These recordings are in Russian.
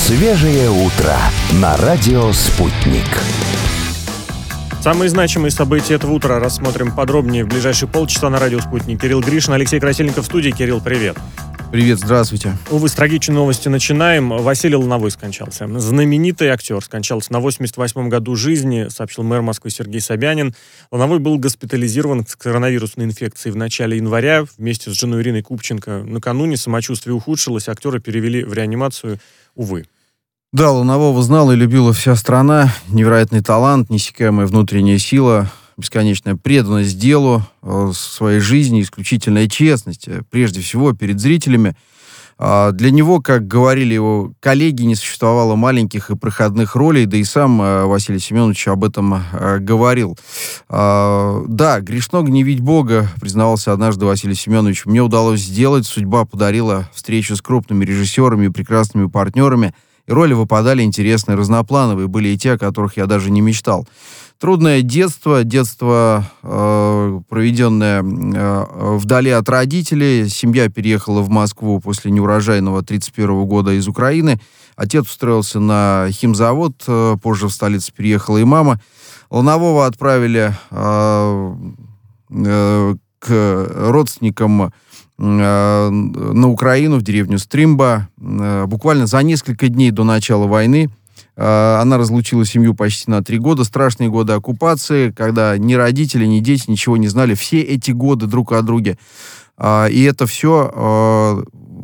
Свежее утро на радио «Спутник». Самые значимые события этого утра рассмотрим подробнее в ближайшие полчаса на радио «Спутник». Кирилл Гришин, Алексей Красильников в студии. Кирилл, привет. Привет, здравствуйте. Увы, с трагичной новости начинаем. Василий Лановой скончался. Знаменитый актер скончался на 88-м году жизни, сообщил мэр Москвы Сергей Собянин. Лановой был госпитализирован с коронавирусной инфекцией в начале января. Вместе с женой Ириной Купченко накануне самочувствие ухудшилось, актера перевели в реанимацию, увы. Да, Ланового знала и любила вся страна. Невероятный талант, неиссякаемая внутренняя сила, бесконечная преданность делу, своей жизни, исключительная честность, прежде всего, перед зрителями. Для него, как говорили его коллеги, не существовало маленьких и проходных ролей, да и сам Василий Семенович об этом говорил. Да, грешно гневить Бога, признавался однажды Василий Семенович. Мне удалось сделать, судьба подарила встречу с крупными режиссерами и прекрасными партнерами, и роли выпадали интересные, разноплановые, были и те, о которых я даже не мечтал. Трудное детство, проведенное вдали от родителей. Семья переехала в Москву после неурожайного 1931 года из Украины. Отец устроился на химзавод, позже в столицу переехала и мама. Ланового отправили к родственникам на Украину, в деревню Стримба. Буквально за несколько дней до начала войны она разлучила семью почти на 3 года. Страшные годы оккупации, когда ни родители, ни дети ничего не знали. Все эти годы друг о друге. И это все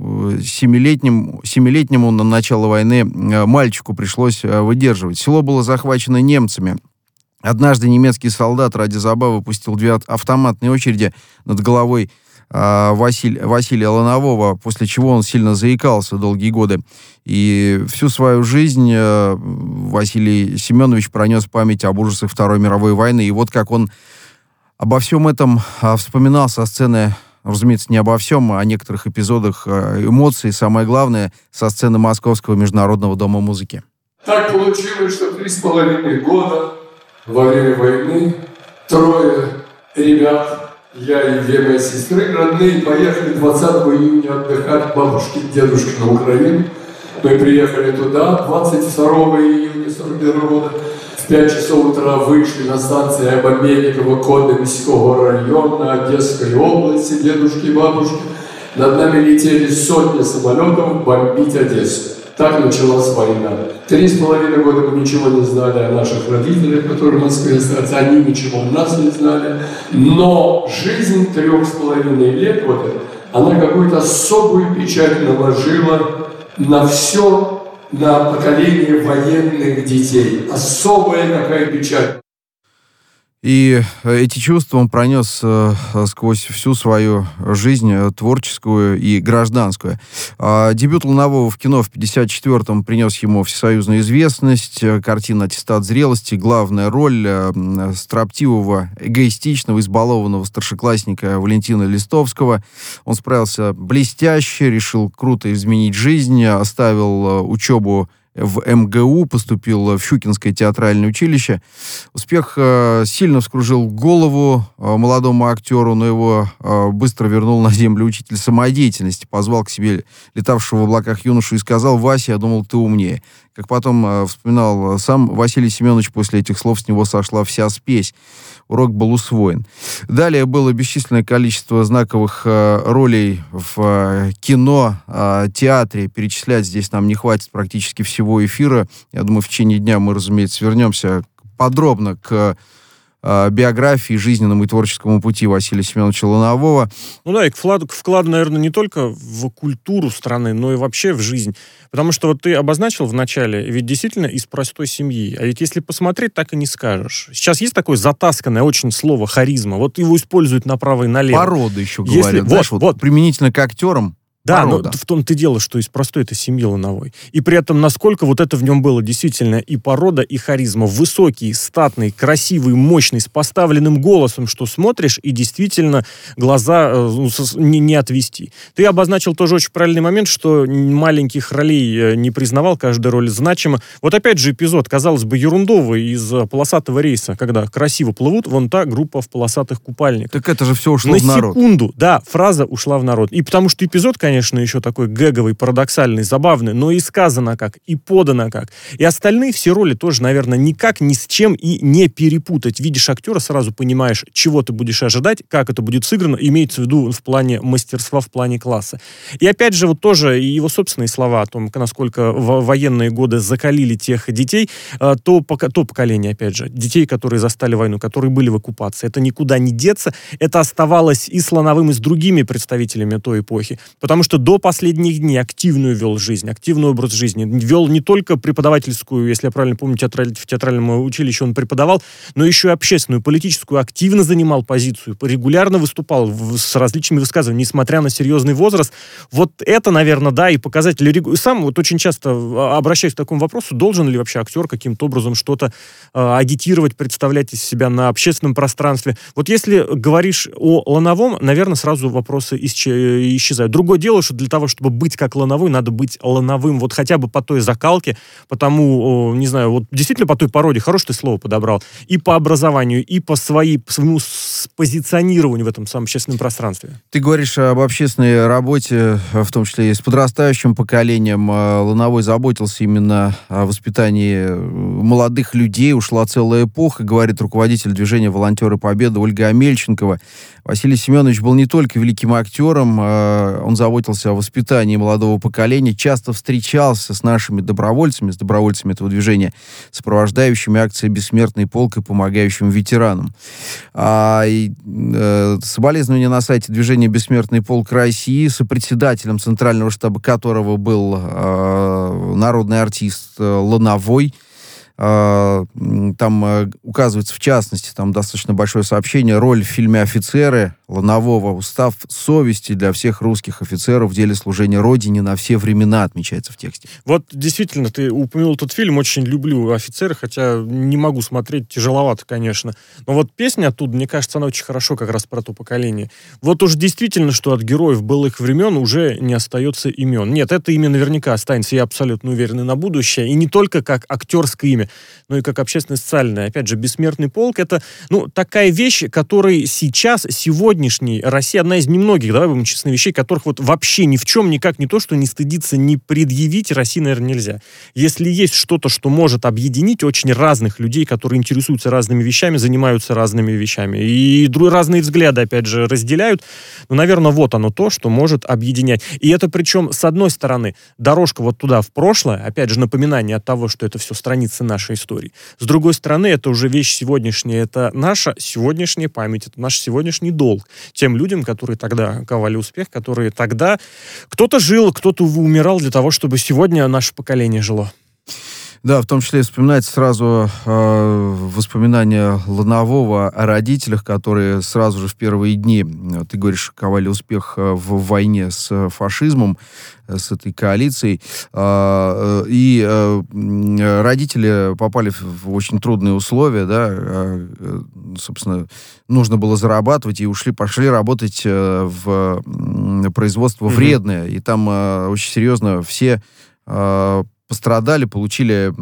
семилетнему на начало войны мальчику пришлось выдерживать. Село было захвачено немцами. Однажды немецкий солдат ради забавы пустил 2 автоматные очереди над головой Василия Ланового, после чего он сильно заикался долгие годы. И всю свою жизнь Василий Семенович пронес память об ужасах Второй мировой войны. И вот как он обо всем этом вспоминал со сцены, разумеется, не обо всем, а о некоторых эпизодах эмоций, самое главное, со сцены Московского международного дома музыки. Так получилось, что 3,5 года во время войны 3 ребят, я и 2 мои сестры, родные, поехали 20 июня отдыхать к бабушке и дедушке на Украину. Мы приехали туда 22 июня 1941 года. В 5 часов утра вышли на станции Обоменникова Кодемского района Одесской области, дедушки и бабушки. Над нами летели сотни самолетов бомбить Одессу. Так началась война. 3,5 года мы ничего не знали о наших родителях, которые в Москве остались. Они ничего о нас не знали. Но жизнь 3,5 лет, вот эта, она какую-то особую печать наложила на все, на поколение военных детей. Особая такая печать. И эти чувства он пронес сквозь всю свою жизнь, творческую и гражданскую. Дебют Ланового в кино в 1954-м принес ему всесоюзную известность. Картина «Аттестат зрелости», главная роль строптивого, эгоистичного, избалованного старшеклассника Валентина Листовского. Он справился блестяще, решил круто изменить жизнь, оставил учебу в МГУ, поступил в Щукинское театральное училище. Успех сильно вскружил голову молодому актеру, но его быстро вернул на землю учитель самодеятельности, позвал к себе летавшего в облаках юношу и сказал: «Вася, я думал, ты умнее». Как потом вспоминал сам Василий Семенович, после этих слов с него сошла вся спесь. Урок был усвоен. Далее было бесчисленное количество знаковых ролей в кино, театре. Перечислять здесь нам не хватит практически всего эфира. Я думаю, в течение дня мы, разумеется, вернемся подробно к биографии, жизненному и творческому пути Василия Семеновича Ланового. Ну да, и вклад, наверное, не только в культуру страны, но и вообще в жизнь. Потому что вот ты обозначил в начале, ведь действительно из простой семьи. А ведь если посмотреть, так и не скажешь. Сейчас есть такое затасканное очень слово «харизма». Вот его используют направо и налево. Порода еще говорят. Знаешь, вот применительно к актерам. Да, порода. Но в том-то и дело, что из простой это семьи Лановой. И при этом, насколько вот это в нем было действительно и порода, и харизма. Высокий, статный, красивый, мощный, с поставленным голосом, что смотришь, и действительно глаза не отвести. Ты обозначил тоже очень правильный момент, что маленьких ролей не признавал, каждая роль значима. Вот опять же эпизод, казалось бы, ерундовый из «Полосатого рейса», когда красиво плывут вон та группа в полосатых купальниках. Так это же все ушло в народ. На секунду, да, фраза ушла в народ. И потому что эпизод, конечно, конечно, еще такой гэговый, парадоксальный, забавный, но и сказано как, и подано как. И остальные все роли тоже, наверное, никак ни с чем и не перепутать. Видишь актера, сразу понимаешь, чего ты будешь ожидать, как это будет сыграно, имеется в виду в плане мастерства, в плане класса. И опять же, вот тоже его собственные слова о том, насколько военные годы закалили тех детей, то поколение, опять же, детей, которые застали войну, которые были в оккупации. Это никуда не деться, это оставалось и с Лановым, и с другими представителями той эпохи. Потому что до последних дней активную вел жизнь, активный образ жизни. Вел не только преподавательскую, если я правильно помню, в театральном училище он преподавал, но еще и общественную, политическую, активно занимал позицию, регулярно выступал с различными высказываниями, несмотря на серьезный возраст. Вот это, наверное, да, и показатель. Сам вот очень часто обращаюсь к такому вопросу, должен ли вообще актер каким-то образом что-то агитировать, представлять из себя на общественном пространстве. Вот если говоришь о Лановом, наверное, сразу вопросы исчезают. Другое дело, что для того, чтобы быть как Лановой, надо быть Лановым вот хотя бы по той закалке, по тому, не знаю, вот действительно по той породе, хорошее ты слово подобрал, и по образованию, и по своему позиционированию в этом самом общественном пространстве. Ты говоришь об общественной работе, в том числе и с подрастающим поколением. Лановой заботился именно о воспитании молодых людей. Ушла целая эпоха, говорит руководитель движения «Волонтеры Победы» Ольга Амельченкова. Василий Семенович был не только великим актером, он заботился о воспитании молодого поколения, часто встречался с нашими добровольцами, с добровольцами этого движения, сопровождающими акции «Бессмертный полк» и помогающим ветеранам. Соболезнования на сайте движения «Бессмертный полк России», сопредседателем центрального штаба которого был народный артист Лановой. Там указывается, в частности, там достаточно большое сообщение, роль в фильме «Офицеры» Ланового, устав совести для всех русских офицеров в деле служения Родине на все времена, отмечается в тексте. Вот действительно, ты упомянул этот фильм, очень люблю «Офицеры», хотя не могу смотреть, тяжеловато, конечно. Но вот песня оттуда, мне кажется, она очень хорошо как раз про то поколение. Вот уж действительно, что от героев былых времен уже не остается имен. Нет, это имя наверняка останется, я абсолютно уверен, и на будущее. И не только как актерское имя, но и как общественно-социальное. Опять же, «Бессмертный полк» — это, такая вещь, которой сейчас, сегодняшней Россия, одна из немногих, давай будем честны, вещей, которых вот вообще ни в чем никак не то, что не стыдиться, не предъявить России, наверное, нельзя. Если есть что-то, что может объединить очень разных людей, которые интересуются разными вещами, занимаются разными вещами, и разные взгляды, опять же, разделяют, наверное, вот оно то, что может объединять. И это причем, с одной стороны, дорожка вот туда, в прошлое, опять же, напоминание от того, что это все страницы нашей истории. С другой стороны, это уже вещь сегодняшняя, это наша сегодняшняя память, это наш сегодняшний долг тем людям, которые тогда ковали успех, которые тогда кто-то жил, кто-то умирал для того, чтобы сегодня наше поколение жило. Да, в том числе вспоминается сразу воспоминания Ланового о родителях, которые сразу же в первые дни, ты говоришь, ковали успех в войне с фашизмом, с этой коалицией. И родители попали в очень трудные условия, да, собственно, нужно было зарабатывать, и пошли работать в производство вредное. И там очень серьезно все пострадали, получили,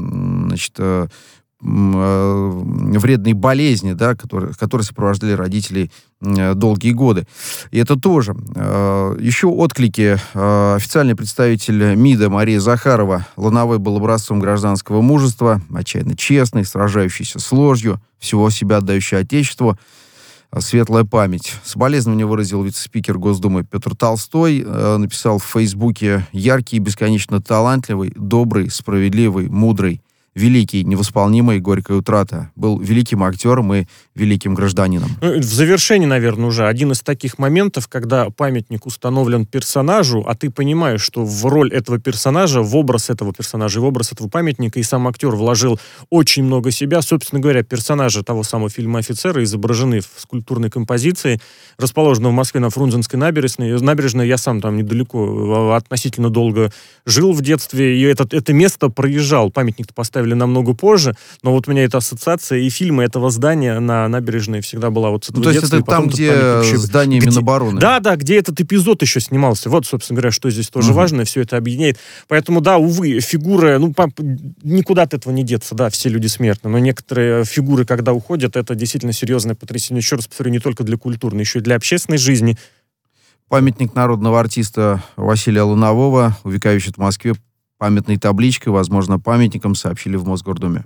вредные болезни, да, которые сопровождали родителей долгие годы. И это тоже. Еще отклики. Официальный представитель МИДа Мария Захарова. Лановой был образцом гражданского мужества, отчаянно честный, сражающийся с ложью, всего себя отдающий Отечеству. Светлая память. Соболезнования выразил вице-спикер Госдумы Петр Толстой. Написал в Фейсбуке: яркий, бесконечно талантливый, добрый, справедливый, мудрый, великий, невосполнимый, горькая утрата. Был великим актером и великим гражданином. В завершении, наверное, уже один из таких моментов, когда памятник установлен персонажу, а ты понимаешь, что в роль этого персонажа, в образ этого персонажа, в образ этого памятника и сам актер вложил очень много себя. Собственно говоря, персонажи того самого фильма «Офицеры» изображены в скульптурной композиции, расположенной в Москве на Фрунзенской набережной. Я сам там недалеко, относительно долго жил в детстве, и это место проезжал. Памятник-то поставили намного позже, но вот у меня эта ассоциация и фильмы этого здания на набережной всегда была вот с этого детства. То есть это там, где здание Минобороны? Да, где этот эпизод еще снимался. Вот, собственно говоря, что здесь тоже важно, все это объединяет. Поэтому, да, увы, фигуры, никуда от этого не деться, да, все люди смертны, но некоторые фигуры, когда уходят, это действительно серьезное потрясение. Еще раз повторю, не только для культурной, еще и для общественной жизни. Памятник народного артиста Василия Ланового увековечат в Москве памятной табличкой, возможно, памятником, сообщили в Мосгордуме.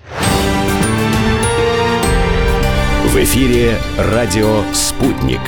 В эфире радио «Спутник».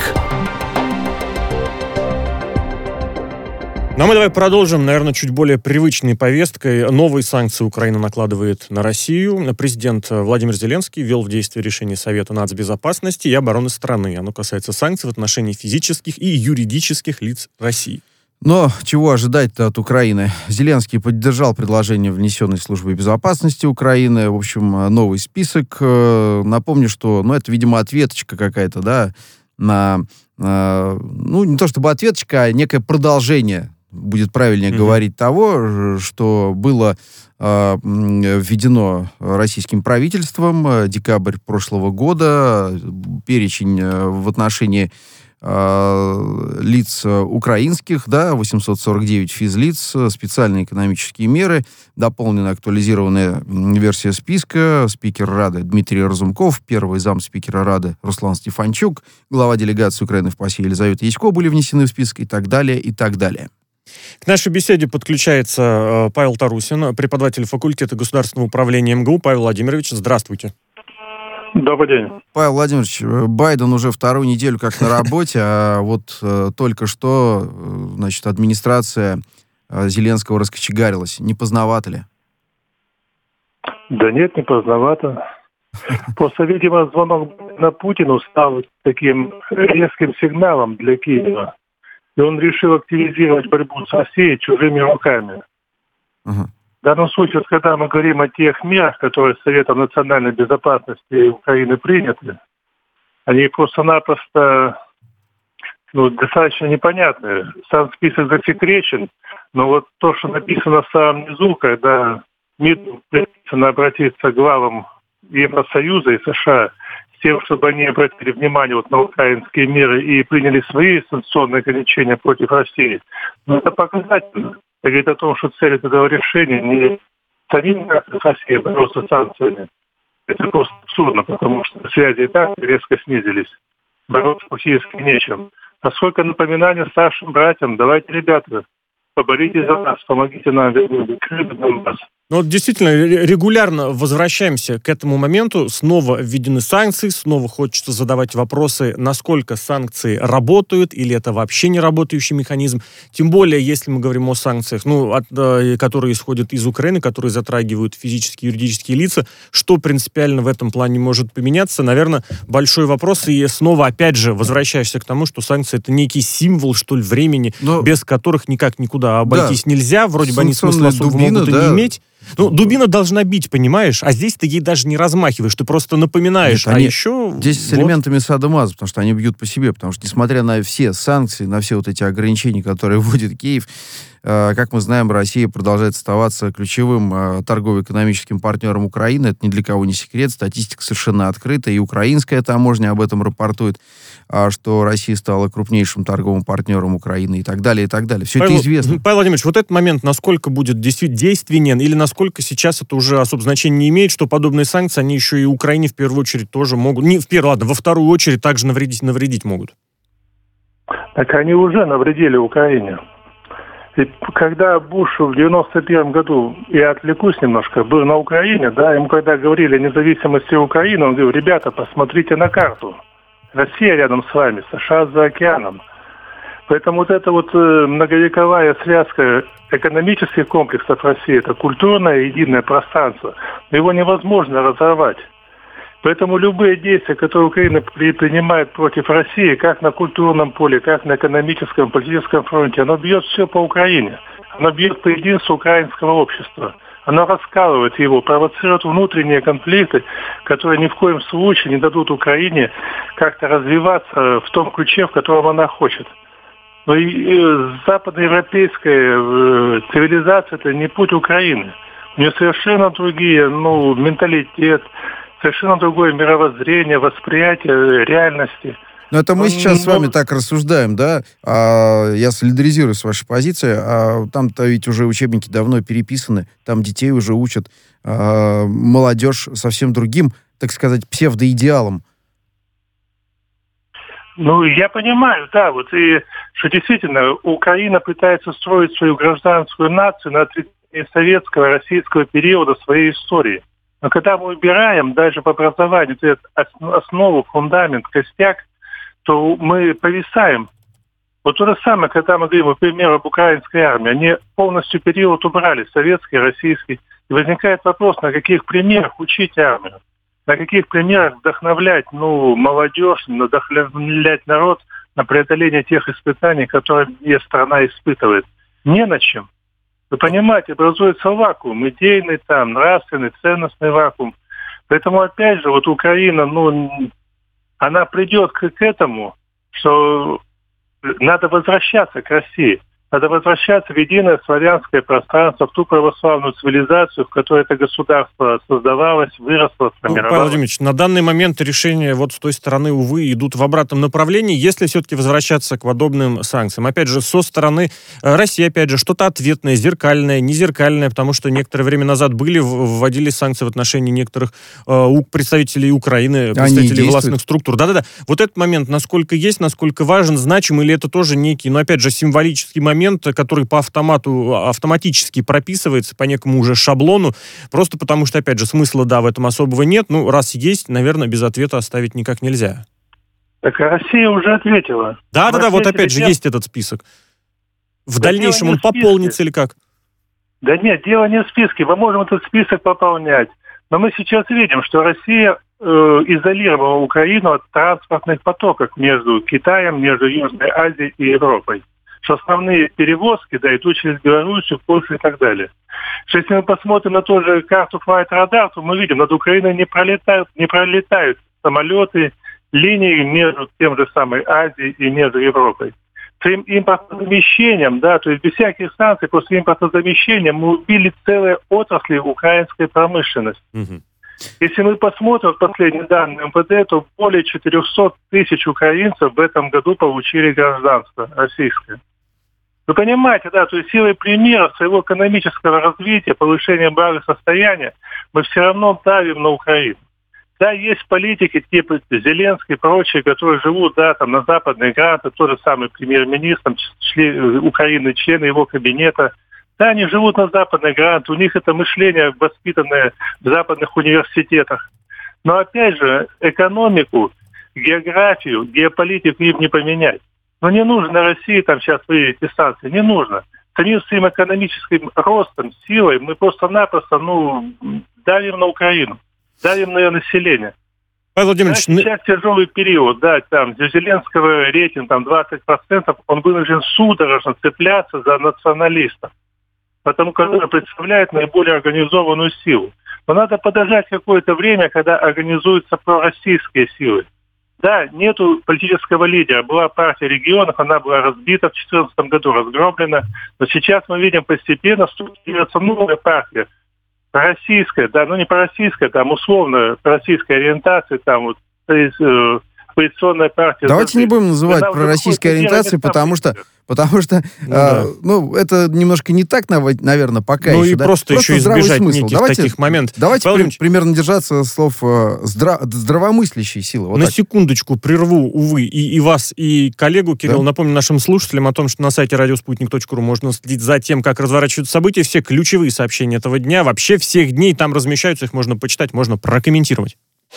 Ну, а мы давай продолжим, наверное, чуть более привычной повесткой. Новые санкции Украина накладывает на Россию. Президент Владимир Зеленский ввел в действие решение Совета нацбезопасности и обороны страны. Оно касается санкций в отношении физических и юридических лиц России. Но чего ожидать-то от Украины? Зеленский поддержал предложение, внесенное Службой безопасности Украины. В общем, новый список. Напомню, что, это, видимо, ответочка какая-то, да, на... не то чтобы ответочка, а некое продолжение, будет правильнее говорить, того, что было введено российским правительством декабрь прошлого года. Перечень в отношении лиц украинских, 849 физлиц, специальные экономические меры, дополненная, актуализированная версия списка, спикер Рады Дмитрий Разумков, первый замспикера Рады Руслан Стефанчук, глава делегации Украины в ПАСЕ Елизавета Ясько были внесены в список и так далее, и так далее. К нашей беседе подключается Павел Тарусин, преподаватель факультета государственного управления МГУ. Павел Владимирович, здравствуйте. Добрый день. Павел Владимирович, Байден уже вторую неделю как на работе, а вот только что, администрация Зеленского раскочегарилась. Не поздновато ли? Да нет, не поздновато. Просто, видимо, звонок на Путину стал таким резким сигналом для Киева. И он решил активизировать борьбу с Россией чужими руками. Uh-huh. В данном случае, когда мы говорим о тех мерах, которые Советом национальной безопасности Украины приняты, они просто-напросто достаточно непонятны. Сам список засекречен, но вот то, что написано в самом низу, когда МИД предписано обратиться к главам Евросоюза и США с тем, чтобы они обратили внимание на украинские меры и приняли свои санкционные ограничения против России, это показательно. Это говорит о том, что цель этого решения не самим с Россией бороться с санкциями. Это просто абсурдно, потому что связи и так резко снизились. Бороться практически нечем. А сколько напоминаний старшим братьям: давайте, ребята, поборитесь за нас, помогите нам вернуть Крым и Донбасс. Действительно, регулярно возвращаемся к этому моменту. Снова введены санкции, снова хочется задавать вопросы, насколько санкции работают, или это вообще не работающий механизм. Тем более, если мы говорим о санкциях, которые исходят из Украины, которые затрагивают физические и юридические лица, что принципиально в этом плане может поменяться? Наверное, большой вопрос. И снова, опять же, возвращаешься к тому, что санкции — это некий символ, что ли, времени, без которых никак никуда обойтись нельзя. Вроде бы они смысла особого могут и не иметь. Дубина должна бить, понимаешь? А здесь ты ей даже не размахиваешь, ты просто напоминаешь. Здесь с элементами садомаза, потому что они бьют по себе. Потому что, несмотря на все санкции, на все эти ограничения, которые вводит Киев, как мы знаем, Россия продолжает оставаться ключевым торгово-экономическим партнером Украины. Это ни для кого не секрет. Статистика совершенно открыта. И украинская таможня об этом рапортует, что Россия стала крупнейшим торговым партнером Украины и так далее, и так далее. Все это известно. Павел Владимирович, вот этот момент, насколько будет действительно действенен, или насколько сейчас это уже особо значения не имеет, что подобные санкции, они еще и Украине в первую очередь тоже могут, во вторую очередь также навредить могут? Так они уже навредили Украине. И когда Буш в 91 году, я отвлекусь немножко, был на Украине, ему когда говорили о независимости Украины, он говорил: ребята, посмотрите на карту. Россия рядом с вами, США за океаном. Поэтому эта многовековая связка экономических комплексов России, это культурное единое пространство, его невозможно разорвать. Поэтому любые действия, которые Украина предпринимает против России, как на культурном поле, как на экономическом, политическом фронте, оно бьет все по Украине. Оно бьет по единству украинского общества. Оно раскалывает его, провоцирует внутренние конфликты, которые ни в коем случае не дадут Украине как-то развиваться в том ключе, в котором она хочет. Но и западноевропейская цивилизация — это не путь Украины. У нее совершенно другие, менталитет, совершенно другое мировоззрение, восприятие реальности. Но это мы сейчас с вами так рассуждаем, да? Я солидаризируюсь с вашей позицией. Там-то ведь уже учебники давно переписаны, там детей уже учат. Молодежь совсем другим, так сказать, псевдоидеалом. Ну, я понимаю, да, вот и что действительно Украина пытается строить свою гражданскую нацию на отрицании советского, российского периода своей истории. Но когда мы убираем даже по образованию основу, фундамент, костяк, то мы повисаем. Вот то же самое, когда мы говорим, например, об украинской армии. Они полностью период убрали, советский, российский. И возникает вопрос, на каких примерах учить армию? На каких примерах вдохновлять молодежь, вдохновлять народ на преодоление тех испытаний, которые страна испытывает? Не на чем. Вы понимаете, образуется вакуум, идейный, нравственный, ценностный вакуум. Поэтому, опять же, вот Украина, она придет к этому, что надо возвращаться к России. Надо возвращаться в единое славянское пространство, в ту православную цивилизацию, в которой это государство создавалось, выросло, сформировалось. Павел Владимирович, на данный момент решения вот с той стороны, увы, идут в обратном направлении, если все-таки возвращаться к подобным санкциям. Опять же, со стороны России, опять же, что-то ответное, зеркальное, незеркальное, потому что некоторое время назад вводили санкции в отношении некоторых представителей Украины, представителей властных структур. Да-да-да. Вот этот момент, насколько есть, насколько важен, значим, или это тоже некий, опять же, символический момент, который по автоматически прописывается по некому уже шаблону, просто потому что, опять же, смысла, в этом особого нет. Раз есть, наверное, без ответа оставить никак нельзя. Так Россия уже ответила. Да-да-да, вот опять же есть этот список. В дальнейшем он пополнится или как? Да нет, дело не в списке. Мы можем этот список пополнять. Но мы сейчас видим, что Россия изолировала Украину от транспортных потоков между Китаем, между Южной Азией и Европой. Что основные перевозки, идут через Белоруссию, Польшу и так далее. Что если мы посмотрим на ту же карту Flight Radar, то мы видим, над Украиной не пролетают самолеты, линии между тем же самой Азией и между Европой. Своим импортозамещением, то есть без всяких санкций, просто импортозамещением мы убили целые отрасли украинской промышленности. Угу. Если мы посмотрим последние данные МВД, то более 400 тысяч украинцев в этом году получили гражданство российское. Вы понимаете, то есть силой примера своего экономического развития, повышения благосостояния, мы все равно давим на Украину. Да, есть политики типа Зеленский и прочие, которые живут, на западные гранты, тот же самый премьер-министр Украины, члены его кабинета. Да, они живут на западных грантах, у них это мышление, воспитанное в западных университетах. Но опять же, экономику, географию, геополитику им не поменять. Не нужно России сейчас вывести санкции, не нужно. Самим своим экономическим ростом, силой мы просто-напросто давим на Украину, давим на ее население. Павел Владимирович, сейчас тяжелый период, Зеленского рейтинг 20%, он вынужден судорожно цепляться за националистов, потому что он представляет наиболее организованную силу. Но надо подождать какое-то время, когда организуются пророссийские силы. Да, нету политического лидера. Была партия регионов, она была разбита в 2014 году, разгромлена. Но сейчас мы видим постепенно структурируется новая партия. Пророссийская, не пророссийская, условно пророссийская ориентация, оппозиционная партия. Давайте не будем называть пророссийской ориентацией, потому что это немножко не так, наверное, пока еще. И просто еще избежать неких таких моментов. Давайте примерно держаться слов здравомыслящей силы. На секундочку прерву, увы, и вас, и коллегу Кирилл. Напомню нашим слушателям о том, что на сайте радиоспутник.ру можно следить за тем, как разворачиваются события. Все ключевые сообщения этого дня, вообще всех дней там размещаются, их можно почитать, можно прокомментировать.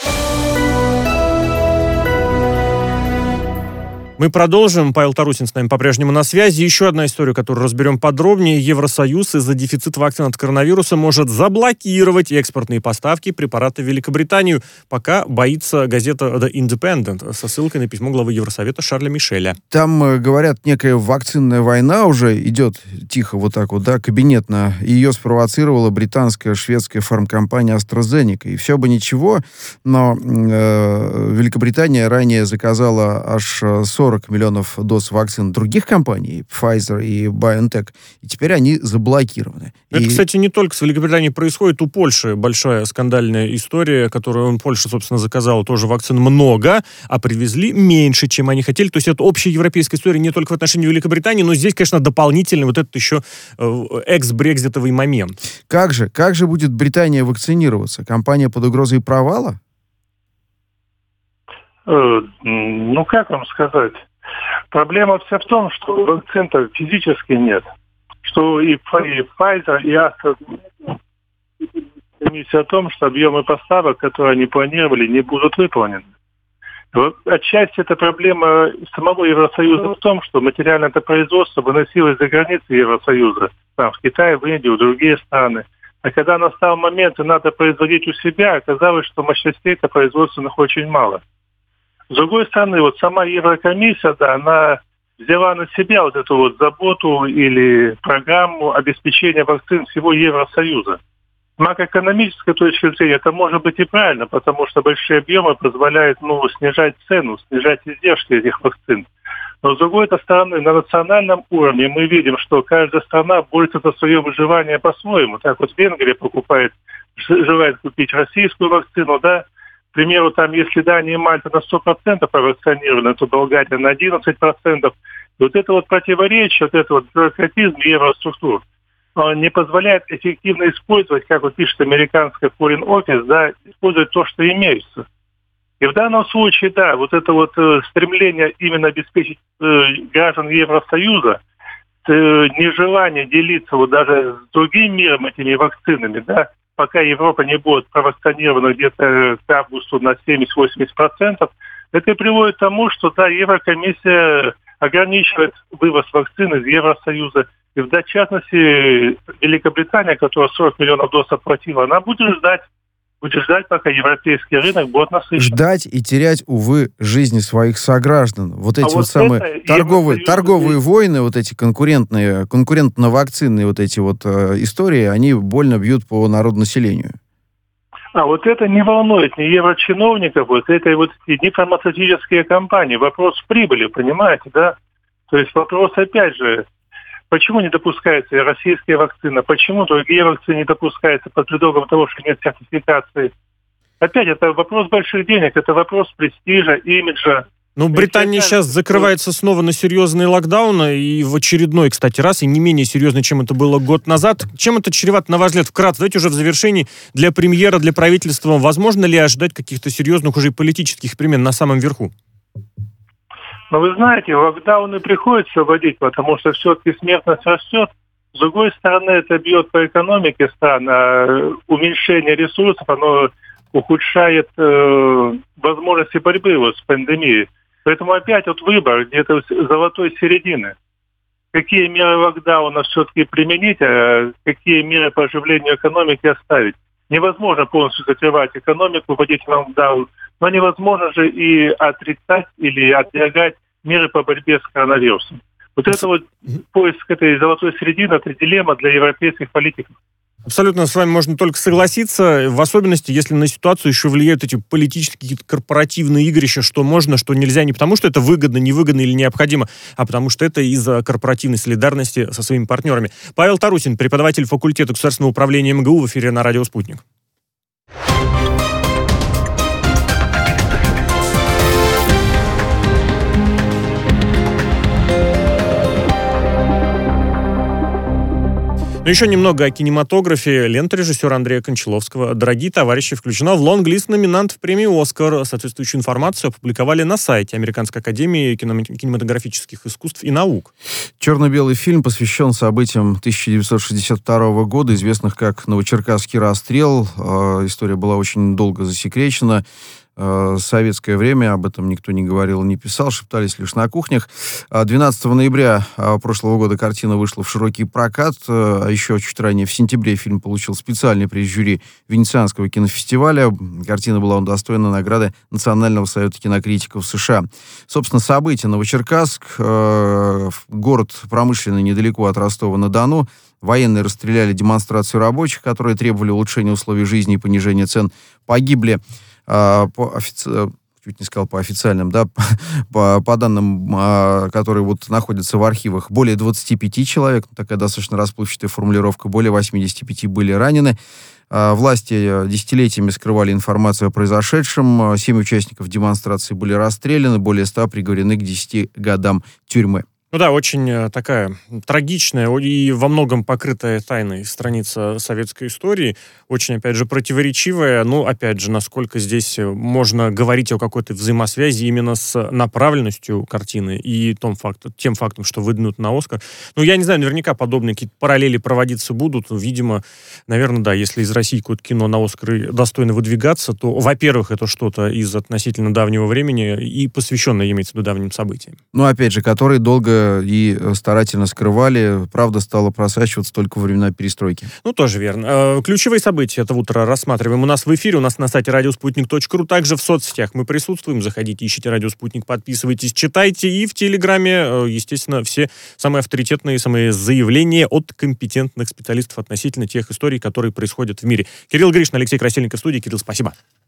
Мы продолжим. Павел Тарусин с нами по-прежнему на связи. Еще одна история, которую разберем подробнее. Евросоюз из-за дефицита вакцин от коронавируса может заблокировать экспортные поставки препарата в Великобританию, пока боится газета The Independent со ссылкой на письмо главы Евросовета Шарля Мишеля. Там, говорят, некая вакцинная война уже идет тихо кабинетно. Ее спровоцировала британская, шведская фармкомпания AstraZeneca. И все бы ничего, но Великобритания ранее заказала аж 40 миллионов доз вакцин других компаний, Pfizer и BioNTech, и теперь они заблокированы. Это, кстати, не только с Великобританией происходит. У Польши большая скандальная история, которую Польша, собственно, заказала тоже вакцин много, а привезли меньше, чем они хотели. То есть это общая европейская история не только в отношении Великобритании, но здесь, конечно, дополнительный вот этот еще экс-брекзитовый момент. Как же будет Британия вакцинироваться? Компания под угрозой провала? Ну, как вам сказать? Проблема вся в том, что вакцин-то физически нет. Что и Pfizer, и Astra комиссия о том, что объемы поставок, которые они планировали, не будут выполнены. Вот отчасти эта проблема самого Евросоюза в том, что материальное это производство выносилось за границы Евросоюза, там, в Китай, в Индию, в другие страны. А когда настал момент, и надо производить у себя, оказалось, что мощностей-то производственных очень мало. С другой стороны, вот сама Еврокомиссия, да, она взяла на себя вот эту вот заботу или программу обеспечения вакцин всего Евросоюза. С макроэкономической точки зрения это может быть и правильно, потому что большие объемы позволяют снижать цену, снижать издержки этих вакцин. Но с другой стороны, на национальном уровне мы видим, что каждая страна борется за свое выживание по-своему. Так вот Венгрия желает купить российскую вакцину, да. К примеру, там, если Дания и Мальта на 100% провакцинированы, то Болгария на 11%. И вот это вот противоречие, вот это вот бюрократизм евроструктур, он не позволяет эффективно использовать, как вот пишет американская Foreign Office, да, использовать то, что имеется. И в данном случае, да, вот это вот стремление именно обеспечить граждан Евросоюза, нежелание делиться вот даже с другим миром этими вакцинами, да, пока Европа не будет провакцинирована где-то к августу на 70-80%, это и приводит к тому, что, да, Еврокомиссия ограничивает вывоз вакцин из Евросоюза. И в частности, Великобритания, которая 40 миллионов доз оплатила, она будет ждать, пока европейский рынок будет насыщен. Ждать и терять, увы, жизни своих сограждан. Вот эти вот самые торговые войны, вот эти конкурентно-вакцинные вот эти вот истории, они больно бьют по народонаселению. А вот это не волнует ни еврочиновников, вот это вот ни фармацевтические компании. Вопрос прибыли, понимаете, да? То есть вопрос, опять же, почему не допускается российская вакцина, почему другие вакцины не допускаются под предлогом того, что нет сертификации. Опять, это вопрос больших денег, это вопрос престижа, имиджа. Ну, Британия сейчас закрывается снова на серьезные локдауны, и в очередной, кстати, раз, и не менее серьезный, чем это было год назад. Чем это чревато, на ваш взгляд, вкратце? Давайте уже в завершении для премьера, для правительства. Возможно ли ожидать каких-то серьезных уже политических перемен на самом верху? Но вы знаете, локдауны приходится вводить, потому что все-таки смертность растет. С другой стороны, это бьет по экономике стран, а уменьшение ресурсов, оно ухудшает возможности борьбы с пандемией. Поэтому опять вот выбор где-то золотой середины. Какие меры локдауна все-таки применить, а какие меры по оживлению экономики оставить. Невозможно полностью закрывать экономику, вводить локдаун, но невозможно же и отрицать или отвергать меры по борьбе с коронавирусом. Вот это вот поиск этой золотой середины, это дилемма для европейских политиков. Абсолютно с вами можно только согласиться, в особенности, если на ситуацию еще влияют эти политические корпоративные игрища, что можно, что нельзя, не потому что это выгодно, невыгодно или необходимо, а потому что это из-за корпоративной солидарности со своими партнерами. Павел Тарусин, преподаватель факультета государственного управления МГУ, в эфире на радио «Спутник». Но еще немного о кинематографе. Лента режиссера Андрея Кончаловского «Дорогие товарищи» включена в лонг-лист номинантов премии «Оскар». Соответствующую информацию опубликовали на сайте Американской академии кинематографических искусств и наук. Черно-белый фильм посвящен событиям 1962 года, известных как Новочеркасский расстрел. История была очень долго засекречена. Советское время, об этом никто не говорил, не писал, шептались лишь на кухнях. 12 ноября прошлого года картина вышла в широкий прокат, а еще чуть ранее, в сентябре, фильм получил специальный приз жюри Венецианского кинофестиваля. Картина была удостоена награды Национального совета кинокритиков США. Собственно, события. Новочеркасск, город промышленный недалеко от Ростова-на-Дону. Военные расстреляли демонстрацию рабочих, которые требовали улучшения условий жизни и понижения цен. Погибли чуть не сказал по официальным, да, по данным, которые вот находятся в архивах, более 25 человек, такая достаточно расплывчатая формулировка, более 85 были ранены. Власти десятилетиями скрывали информацию о произошедшем. 7 участников демонстрации были расстреляны, более 100 приговорены к 10 годам тюрьмы. Ну да, очень такая трагичная и во многом покрытая тайной страница советской истории. Очень, опять же, противоречивая. Ну, опять же, насколько здесь можно говорить о какой-то взаимосвязи именно с направленностью картины и тем фактом, что выдвинут на Оскар. Ну, я не знаю, наверняка подобные какие-то параллели проводиться будут. Видимо, наверное, да, если из России какое-то кино на Оскар достойно выдвигаться, то, во-первых, это что-то из относительно давнего времени и посвященное, имеется в виду, давним событиям. Ну, опять же, которые долго и старательно скрывали. Правда стала просачиваться только во времена перестройки. Ну, тоже верно. Ключевые события этого утра рассматриваем у нас в эфире. У нас на сайте radiosputnik.ru. Также в соцсетях мы присутствуем. Заходите, ищите «Радио Спутник», подписывайтесь, читайте. И в Телеграме, естественно, все самые авторитетные, самые заявления от компетентных специалистов относительно тех историй, которые происходят в мире. Кирилл Гришин, Алексей Красильников в студии. Кирилл, спасибо.